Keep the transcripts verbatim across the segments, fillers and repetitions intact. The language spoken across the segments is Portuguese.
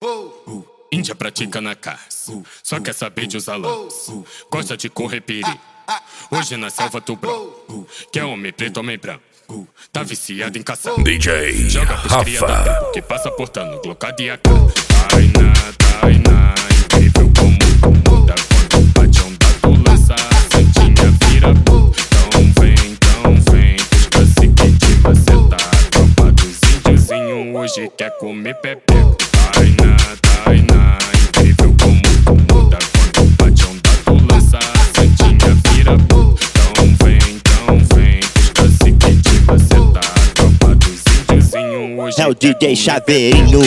Índia pratica na caça, só quer saber de usar lança. Gosta de correr piri, hoje na selva tubrão. Que é homem preto, homem branco, tá viciado em caçar. D J joga pros cria do Rafa, tempo, que passa portando glocada e a cara. Tainá, Tainá, incrível como muda quando bate a onda do lança. A santinha vira bu. Então vem, então vem, os cacique de maceta. A tropa dos índiozinhos hoje quer comer pepeco. Tainá, Tainá, incrível como muda quando bate a onda do lança. A santinha vira bu. Então vem, então vem, os cacique de maceta. A tropa dos índiozinhos hoje É o D J Chaveirinho.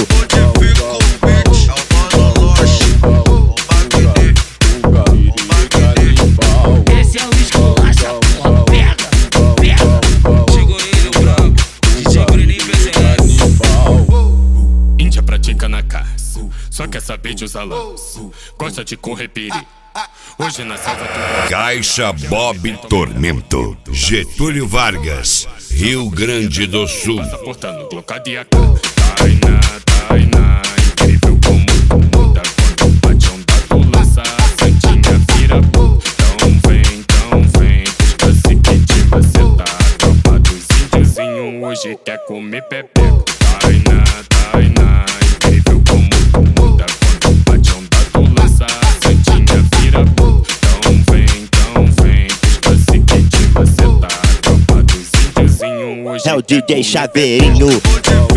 Esse é o esculacha, porra, pega, pega. Chegou ele, o branco, D J Bruninho presente. Índia pratica na caça, só quer saber de usar lança. Gosta de correr piri, hoje na selva tubrão. Caixa Bob Tormento, Getúlio Vargas, Rio Grande do Sul. Passa portando glocada e a cara. Tainá, Tainá, incrível como muda quando bate a onda do lança. A santinha vira bu. Então vem, então vem, os cacique de maceta. A tropa dos índiozinhos hoje quer comer pepeco. Tainá, Tainá, incrível como muda quando bate a onda do lança. A santinha vira bu. Então vem, então vem, os cacique de maceta. A tropa dos índiozinhos hoje É o quer D J comer Chaveirinho.